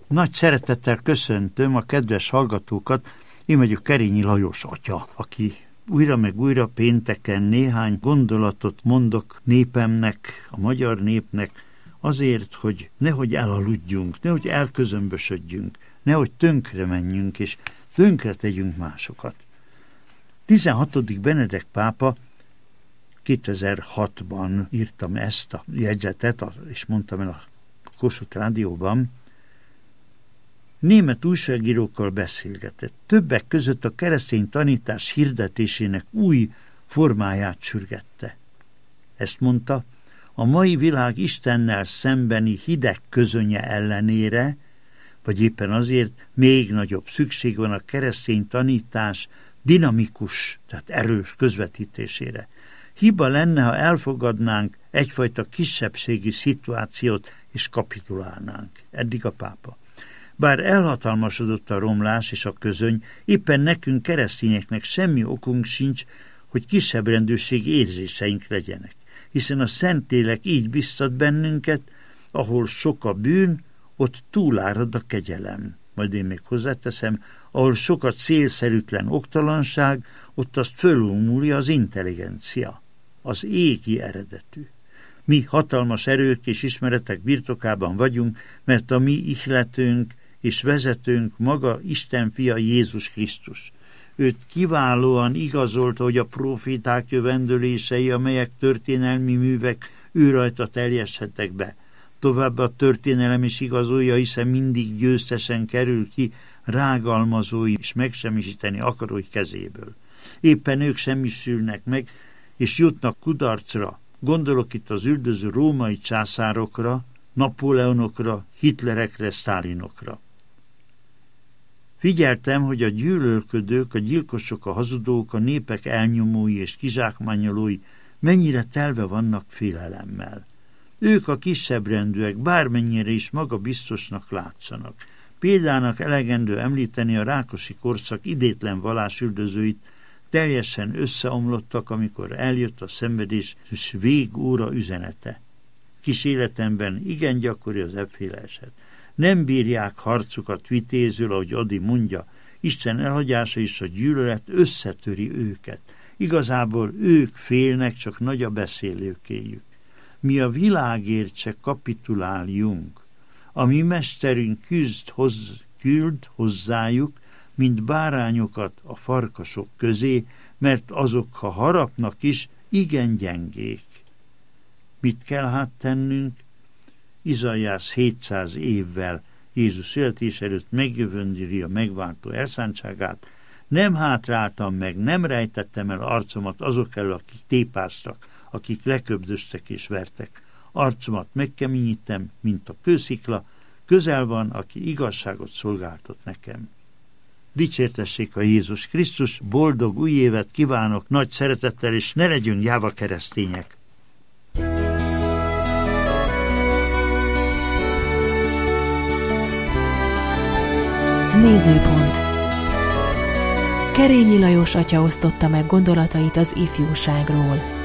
Nagy szeretettel köszöntöm a kedves hallgatókat, én vagyok Kerényi Lajos atya, aki újra meg újra pénteken néhány gondolatot mondok népemnek, a magyar népnek, azért, hogy nehogy elaludjunk, nehogy elközömbösödjünk, nehogy tönkre menjünk, és tönkre tegyünk másokat. 16. Benedek pápa 2006-ban írtam ezt a jegyzetet, és mondtam el a Kossuth Rádióban, német újságírókkal beszélgetett. Többek között a keresztény tanítás hirdetésének új formáját sürgette. Ezt mondta, a mai világ Istennel szembeni hideg közönye ellenére, vagy éppen azért még nagyobb szükség van a keresztény tanítás dinamikus, tehát erős közvetítésére. Hiba lenne, ha elfogadnánk egyfajta kisebbségi szituációt és kapitulálnánk. Eddig a pápa. Bár elhatalmasodott a romlás és a közöny, éppen nekünk keresztényeknek semmi okunk sincs, hogy kisebbrendűségi érzéseink legyenek. Hiszen a Szentlélek így biztat bennünket, ahol sok a bűn, ott túlárad a kegyelem. Majd én még hozzáteszem, ahol sok a célszerűtlen oktalanság, ott azt fölülmúlja az intelligencia, az égi eredetű. Mi hatalmas erők és ismeretek birtokában vagyunk, mert a mi ihletünk és vezetőnk maga Isten fia Jézus Krisztus. Őt kiválóan igazolta, hogy a proféták jövendőlései, amelyek történelmi művek, ő rajta teljeshettek be. Továbbá a történelem is igazolja, hiszen mindig győztesen kerül ki rágalmazói és megsemmisíteni akarói kezéből. Éppen ők semmisülnek meg, és jutnak kudarcra. Gondolok itt az üldöző római császárokra, Napóleonokra, Hitlerekre, Sztálinokra. Figyeltem, hogy a gyűlölködők, a gyilkosok, a hazudók, a népek elnyomói és kizsákmányolói mennyire telve vannak félelemmel. Ők a kisebbrendűek, bármennyire is magabiztosnak látszanak. Példának elegendő említeni a Rákosi korszak idétlen vallásüldözőit, teljesen összeomlottak, amikor eljött a szenvedés és végóra üzenete. Kis életemben igen gyakori az efféle eset. Nem bírják harcukat vitézül, ahogy Adi mondja, Isten elhagyása és a gyűlölet összetöri őket. Igazából ők félnek, csak nagy a beszélőkéjük. Mi a világért se kapituláljunk. A mi mesterünk küld hozzájuk, mint bárányokat a farkasok közé, mert azok, ha harapnak is, igen gyengék. Mit kell hát tennünk? Izaiás 700 évvel Jézus születés előtt megjövendíti a megváltó elszántságát. Nem hátráltam meg, nem rejtettem el arcomat azok elől, akik tépáztak, akik leköbdöztek és vertek. Arcomat megkeményítem, mint a kőszikla, közel van, aki igazságot szolgáltat nekem. Dicsértessék a Jézus Krisztus, boldog új évet kívánok nagy szeretettel, és ne legyünk gyáva keresztények! Nézőpont. Kerényi Lajos atya osztotta meg gondolatait az ifjúságról.